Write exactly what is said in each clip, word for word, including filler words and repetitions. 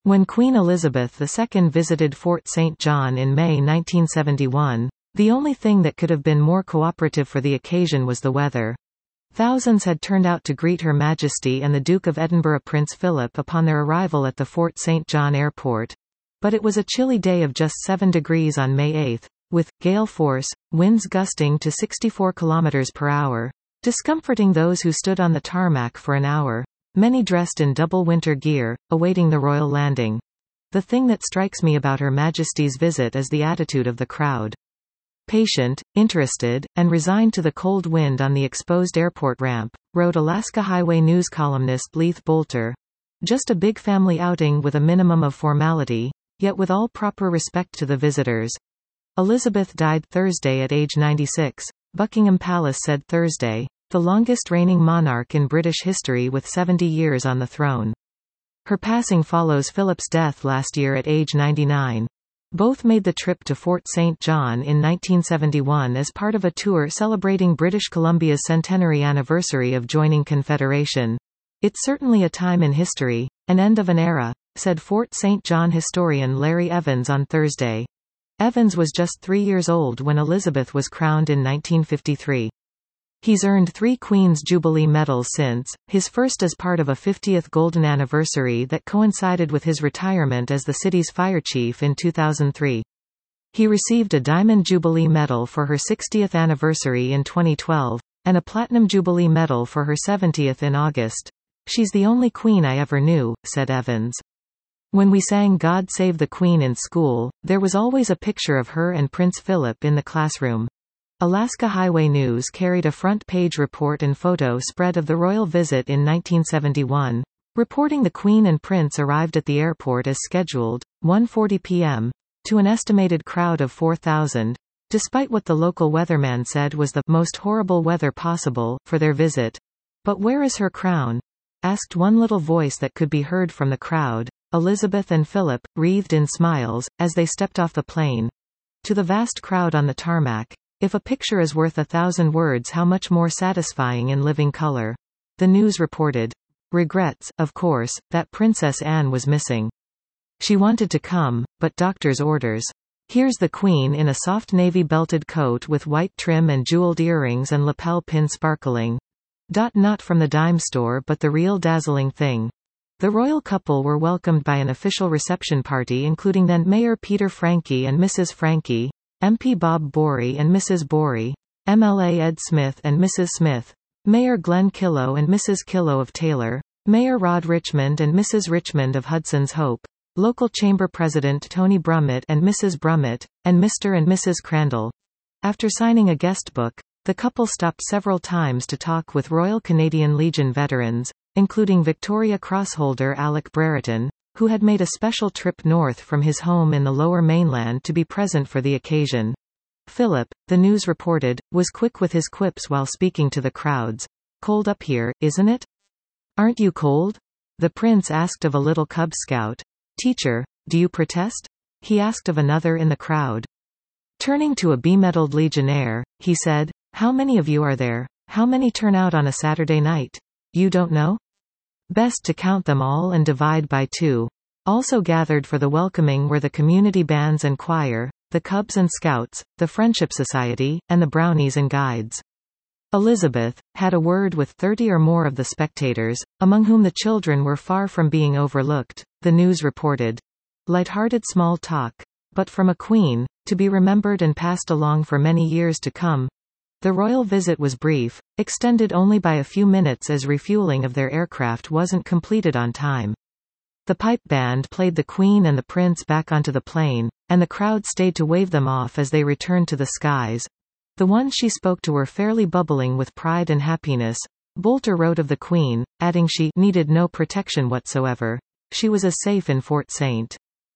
When Queen Elizabeth the Second visited Fort Saint John in May nineteen seventy-one, the only thing that could have been more cooperative for the occasion was the weather. Thousands had turned out to greet Her Majesty and the Duke of Edinburgh Prince Philip upon their arrival at the Fort Saint John Airport. But it was a chilly day of just seven degrees on May eighth, with gale force, winds gusting to sixty-four kilometers per hour, discomforting those who stood on the tarmac for an hour, many dressed in double winter gear, awaiting the royal landing. The thing that strikes me about Her Majesty's visit is the attitude of the crowd. Patient, interested, and resigned to the cold wind on the exposed airport ramp, wrote Alaska Highway News columnist Leith Bolter. Just a big family outing with a minimum of formality, yet with all proper respect to the visitors. Elizabeth died Thursday at age ninety-six, Buckingham Palace said Thursday, the longest reigning monarch in British history with seventy years on the throne. Her passing follows Philip's death last year at age ninety-nine. Both made the trip to Fort Saint John in nineteen seventy-one as part of a tour celebrating British Columbia's centenary anniversary of joining Confederation. It's certainly a time in history, an end of an era, said Fort Saint John historian Larry Evans on Thursday. Evans was just three years old when Elizabeth was crowned in nineteen fifty-three. He's earned three Queen's Jubilee medals since, his first as part of a fiftieth golden anniversary that coincided with his retirement as the city's fire chief in two thousand three. He received a Diamond Jubilee Medal for her sixtieth anniversary in twenty twelve, and a Platinum Jubilee Medal for her seventieth in August. She's the only queen I ever knew, said Evans. When we sang God Save the Queen in school, there was always a picture of her and Prince Philip in the classroom. Alaska Highway News carried a front-page report and photo spread of the royal visit in nineteen seventy-one, reporting the Queen and Prince arrived at the airport as scheduled, one forty p m, to an estimated crowd of four thousand, despite what the local weatherman said was the most horrible weather possible for their visit. But where is her crown? Asked one little voice that could be heard from the crowd. Elizabeth and Philip, wreathed in smiles, as they stepped off the plane. To the vast crowd on the tarmac, if a picture is worth a thousand words, how much more satisfying in living color. The news reported. Regrets, of course, that Princess Anne was missing. She wanted to come, but doctor's orders. Here's the Queen in a soft navy belted coat with white trim and jeweled earrings and lapel pin sparkling. Dot not from the dime store but the real dazzling thing. The royal couple were welcomed by an official reception party including then Mayor Peter Franke and Missus Franke, M P Bob Borey and Missus Borey, M L A Ed Smith and Missus Smith, Mayor Glenn Killow and Missus Killow of Taylor, Mayor Rod Richmond and Missus Richmond of Hudson's Hope, local chamber president Tony Brummett and Missus Brummett, and Mister and Missus Crandall. After signing a guest book, the couple stopped several times to talk with Royal Canadian Legion veterans, including Victoria Cross holder Alec Brereton, who had made a special trip north from his home in the Lower Mainland to be present for the occasion. Philip, the news reported, was quick with his quips while speaking to the crowds. Cold up here, isn't it? Aren't you cold? The prince asked of a little Cub Scout. Teacher, do you protest? He asked of another in the crowd. Turning to a bemedaled legionnaire, he said, how many of you are there? How many turn out on a Saturday night? You don't know? Best to count them all and divide by two. Also gathered for the welcoming were the community bands and choir, the Cubs and Scouts, the Friendship Society, and the Brownies and Guides. Elizabeth had a word with thirty or more of the spectators, among whom the children were far from being overlooked, the news reported. Light-hearted small talk. But from a queen, to be remembered and passed along for many years to come. The royal visit was brief, extended only by a few minutes as refueling of their aircraft wasn't completed on time. The pipe band played the Queen and the Prince back onto the plane, and the crowd stayed to wave them off as they returned to the skies. The ones she spoke to were fairly bubbling with pride and happiness. Bolter wrote of the Queen, adding she needed no protection whatsoever. She was as safe in Fort Saint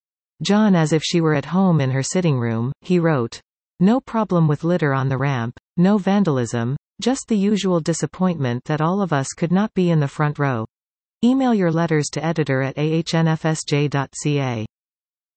John as if she were at home in her sitting room, he wrote. No problem with litter on the ramp, no vandalism, just the usual disappointment that all of us could not be in the front row. Email your letters to editor at a h n f s j dot c a.